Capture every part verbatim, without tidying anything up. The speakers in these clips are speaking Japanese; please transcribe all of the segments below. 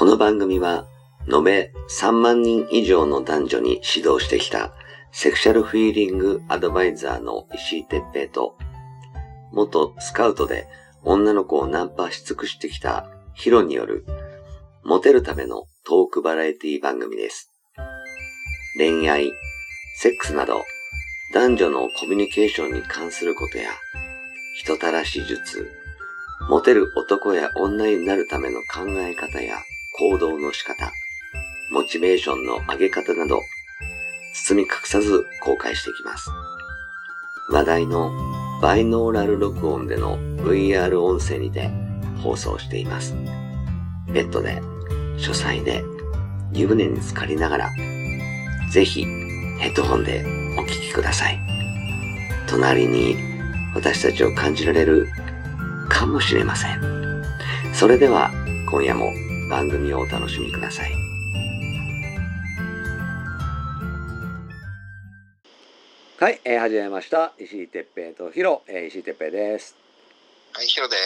の番組は、延べさんまんにん以上の男女に指導してきたセクシャルフィーリングアドバイザーの石井哲平と、元スカウトで女の子をナンパし尽くしてきたヒロによる、モテるためのトークバラエティ番組です。恋愛、セックスなど、男女のコミュニケーションに関することや、人たらし術、モテる男や女になるための考え方や行動の仕方、モチベーションの上げ方など、包み隠さず公開していきます。話題のバイノーラル録音での ブイアール 音声にて放送しています。ベッドで、書斎で、湯船に浸かりながら、ぜひヘッドホンでお聞きください。隣に私たちを感じられるかもしれません。それでは今夜も番組をお楽しみください。はい、えー、始めました。石井哲平とヒロ、えー、石井哲平です。 はい、ヒロです。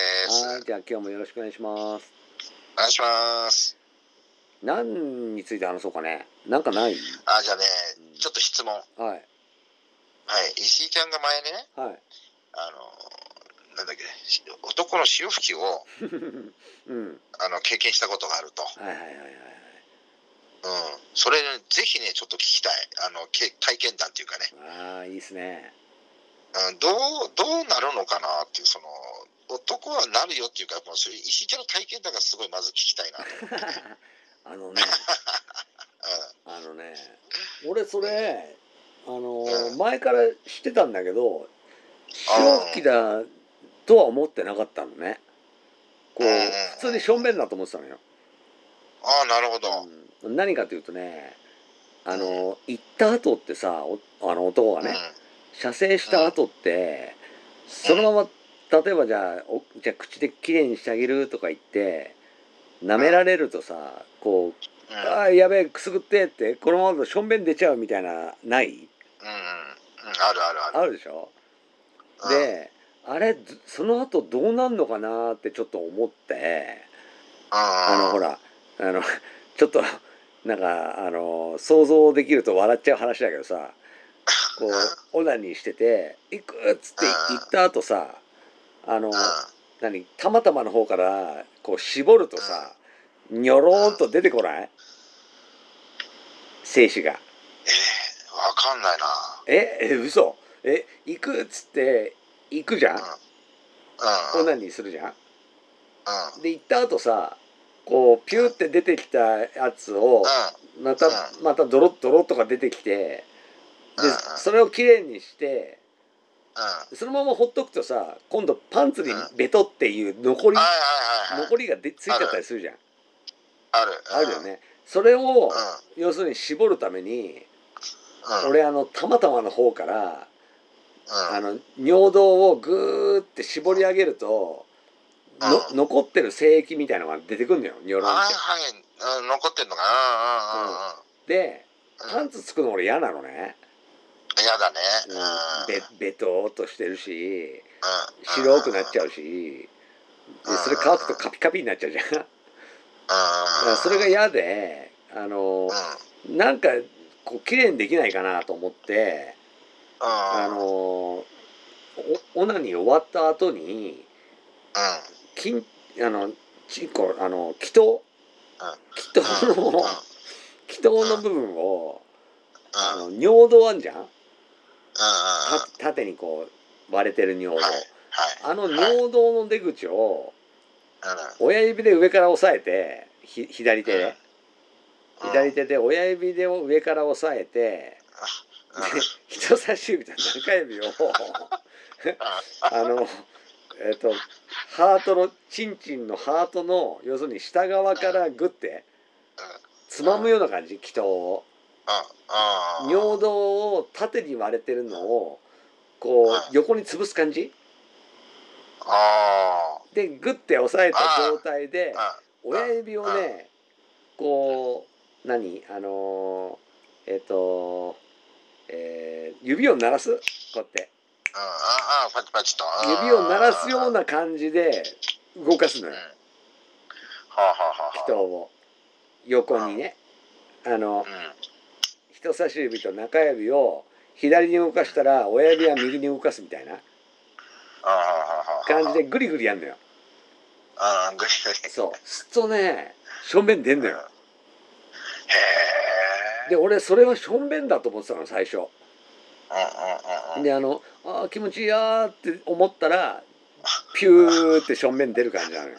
はい、じゃあ今日もよろしくお願いします。 お願いします。 何について話そうかね。なんかない？ あ、じゃあね、うん、ちょっと質問。はい。 はい、 石井ちゃんが前ね、 はい、 あのなんだっけ、男の潮吹きを、うん、あの経験したことがあると。 はいはいはいはい。 うん、それ、ね、ぜひねちょっと聞きたい、あの体験談っていうかね。 ああ、いいですね。 うん、どうどうなるのかなっていう、その男はなるよっていうか、もうそれ石井ちゃんの体験談がすごいまず聞きたいなと思って、ね、 あのね、うん、あのね、俺それ、あのーうん、前から知ってたんだけど、潮吹きだとは思ってなかったのね。こう、うん、普通にしょんべんだと思ってたのよ。 ああ、なるほど。 うん、何かというとね、あのー、行った後ってさ、あの男がね、うん、射精した後って、そのまま、例えばじゃあ、おじゃあ口できれいにしてあげるとか言って、舐められるとさ、こう、うん、ああ、やべえ、くすぐってって、このままだとしょんべん出ちゃうみたいな、ない？うん、うん、 あるあるある。 あるでしょ？うん、で、あれ、その後どうなんのかなってちょっと思って、あの、ほら、あの、ちょっと、なんか、あの、想像できると笑っちゃう話だけどさ、こう、オナニーしてて、行くっつって行った後さ、あの、何、たまたまの方から、こう、絞るとさ、にょろーんと出てこない？精子が。 えー、わかんないな。 え、え、嘘？え、行くっつって、行くじゃん？うん。オナニーするじゃん？うん。で、行った後さ、こう、ピューって出てきたやつを、また、またドロッドロッとか出てきて、で、それをきれいにして、そのままほっとくとさ、今度パンツにベトっていう残り、残りがでついちゃったりするじゃん。 ある。 あるよね。それを、要するに絞るために、俺、あの、たまたまの方から、あの、尿道をぐーって絞り上げると、の残ってる精液みたいなのが出てくるのよ、ニョロンって。 はいはい、残ってんのかな。 で、パンツつくの俺嫌なのね。 嫌だね。 うん、ベベトーっとしてるし、白くなっちゃうし、でそれ乾くとカピカピになっちゃうじゃん。だからそれが嫌で、あの、なんかこう綺麗にできないかなと思って、あの、オナニー終わった後に、筋あのちこあの気筒気筒の気筒の部分をあの尿道あんじゃん、た縦にこう割れてる尿道、あの尿道の出口を親指で上から押さえて、ひ左手で左手で親指で上から押さえて、人差し指と中指をあのえっとハートのチンチンのハートの要するに下側からグッてつまむような感じ、気筒を、尿道を縦に割れてるのをこう横に潰す感じでグッて押さえた状態で親指をねこう何あのえっとえー、指を鳴らす、こうやってパチパチと指を鳴らすような感じで動かすのよ、気筒を。 横にね、あの、 うん、 人差し指と中指を左に動かしたら親指は右に動かすみたいな感じでグリグリやんのよ。 ああ、グリグリ。 そうすっとねしょんべん出んのよ。 へえ。 で俺それはしょんべんだと思ってたの最初。 うんうんうんうん。 であのあー気持ちいいやーって思ったらピューってしょんべん出る感じなのよ。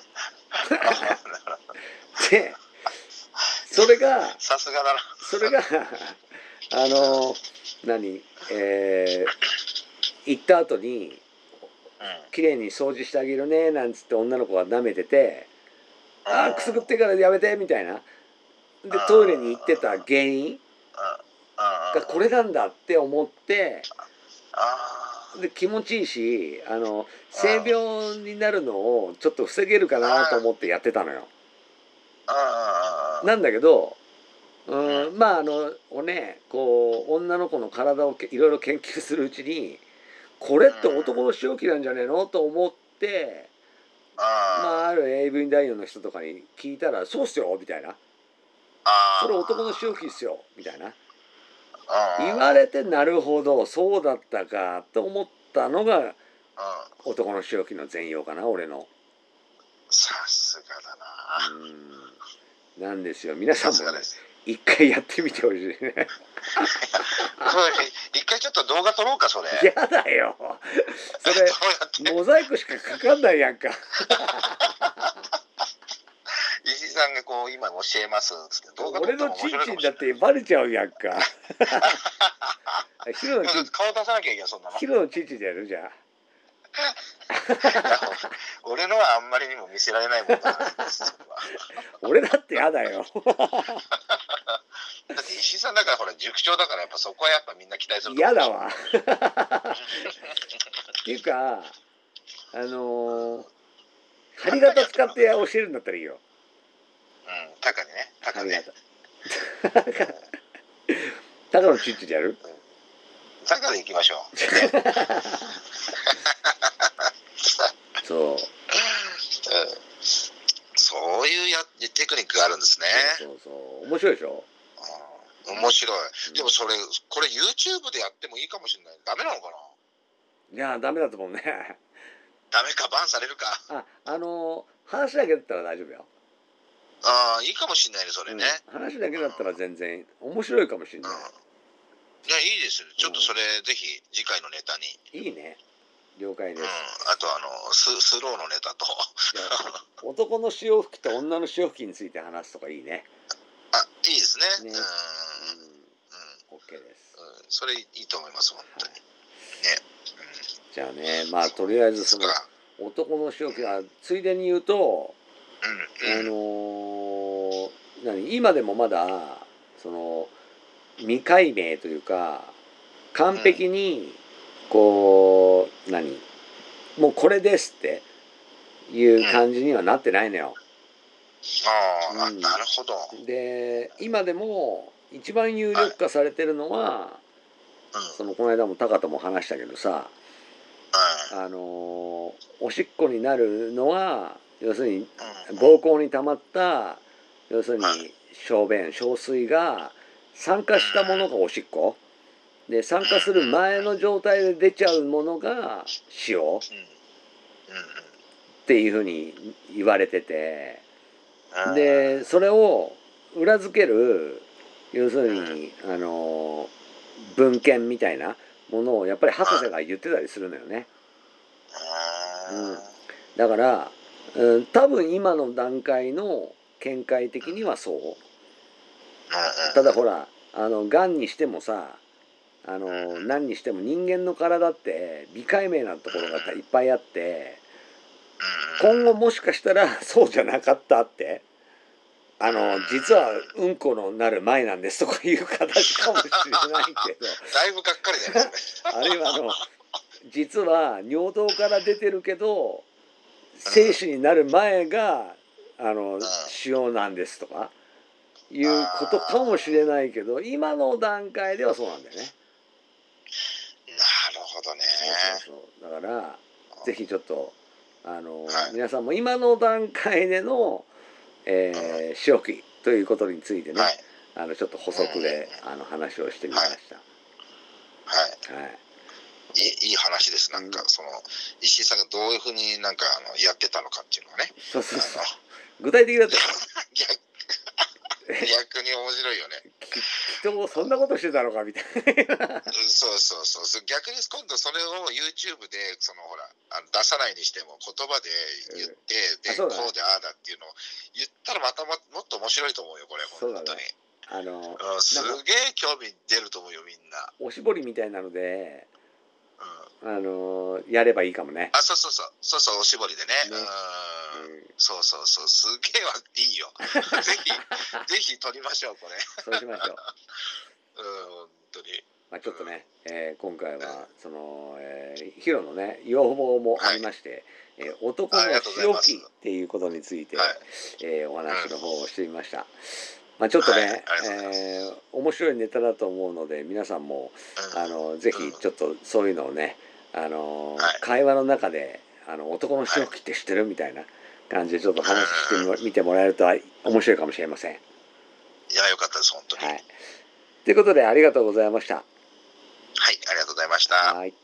でそれがさすがだな。 それがあの何えー、行った後にうん。 綺麗に掃除してあげるねなんつって女の子が舐めてて「あーうんくすぐってからやめて」みたいな。でトイレに行ってた原因がこれなんだって思ってで気持ちいいしあの性病になるのをちょっと防げるかなと思ってやってたのよ。なんだけどうん、まああのねこう女の子の体をいろいろ研究するうちにこれって男の仕置きなんじゃねえのと思ってまあある エーブイ 男優の人とかに聞いたら「そうっすよ」みたいな「それ男の仕置きっすよ」みたいな言われてなるほどそうだったかと思ったのが男の仕置きの全容かな俺の。 さすがだな。 うんなんですよ皆さんもね一回やってみてほしいね。 一回ちょっと動画撮ろうかそれ。 やだよそれモザイクしかかかんないやんか。 石井さんがこう今教えますっつって動画撮っ俺のたら面チンチンだっ白いかもしれない。 てバレちゃうやんか。ヒロのチン顔出さなきゃいけないそんなの。 ヒロのチンチンでやるじゃん。 俺のはあんまりにも見せられないもんだ。 俺だってやだよ。 だって石井さんだからほら塾長だからやっぱそこはやっぱみんな期待するとやだわ。っていうかあのー、針型使って教えるんだったらいいよ。 うん、タカにね、タカね。 タカのチンチンでやる？ タカで行きましょう。 そう。うん、 そういうやテクニックがあるんですね。 そうそう面白いでしょ。 うん、面白い。でもそれこれ YouTube でやってもいいかもしれない。ダメなのかな？ いやダメだと思うね。 ダメかバンされるか。 ああのー、話だけだったら大丈夫よ。 ああいいかもしれないねそれね、 うん。話だけだったら全然面白いかもしれない。うん、 いやいいですよ。ちょっとそれ、うん、ぜひ次回のネタに。 いいね。了解です。うん、 あとあの ス, スローのネタと男の潮吹きと女の潮吹きについて話すとかいいね。 あいいですね。ねうん、うん、 OK です、 うん。それいいと思います本当に。はい、ね、 うん。じゃあねまあとりあえずその男の潮吹きはついでに言うと、うんうん、あのー、何今でもまだその未解明というか完璧にこう何もうこれですっていう感じにはなってないのよ。 うん、ああ、うん、なるほど。 で今でも一番有力化されてるのは、はい、そのこの間もタカとも話したけどさ、はい、あのおしっこになるのは要するに膀胱に溜まった要するに小便小水が酸化したものがおしっこで酸化する前の状態で出ちゃうものが塩っていうふうに言われててでそれを裏付ける要するにあの文献みたいなものをやっぱり博士が言ってたりするのよね。うん、だから、うん、多分今の段階の見解的にはそう。ただほらあのがんにしてもさあの何にしても人間の体って未解明なところがいっぱいあって今後もしかしたらそうじゃなかったってあの実はうんこのなる前なんですとかいう形かもしれないけどだいぶがっかりだよねあるいはあの実は尿道から出てるけど精子になる前があの塩なんですとかいうことかもしれないけど今の段階ではそうなんだよね。 なるほどね。 そうそうそうだからぜひちょっとあの、はい、皆さんも今の段階での、えー、仕置きということについてね、 はい、 あのちょっと補足で、 うん、 あの話をしてみました。 はい、 はい。 いい、いい話です。なんか、その石井さんがどういうふうになんかあのやってたのかっていうのはね。 そうそうそう。 あの具体的だったよ。 逆逆に面白いよね。 人もそんなことしてたのかみたいな。 そうそうそうそう。逆に今度それを YouTube でそのほらあの出さないにしても言葉で言って、でそうだねこうでああだっていうのを言ったらまたももっと面白いと思うよこれ本当に。 あのうん、すげえ興味出ると思うよみんな。 おしぼりみたいなので、 うん、 あのやればいいかもね。 あ、そうそうそうそうそう、おしぼりでね。 ね、 うん、そうそうそう、すげえはいいよ。ぜひぜひ撮りましょうこれ。 そうしましょう。 うん、本当に。 まあちょっとね、えー、今回はその、えー、ヒロのね要望もありまして、はい、えー、男の仕置きっていうことについて、はい、えー、お話の方をしてみました。まあちょっとね、はい、えー、面白いネタだと思うので皆さんも、うん、あのぜひちょっとそういうのをね、あの、はい、会話の中であの男の仕置きって知ってるみたいな感じでちょっと話してみてもらえると面白いかもしれません。いや、よかったです本当に。 はい。ということでありがとうございました。 はい、ありがとうございました。はい。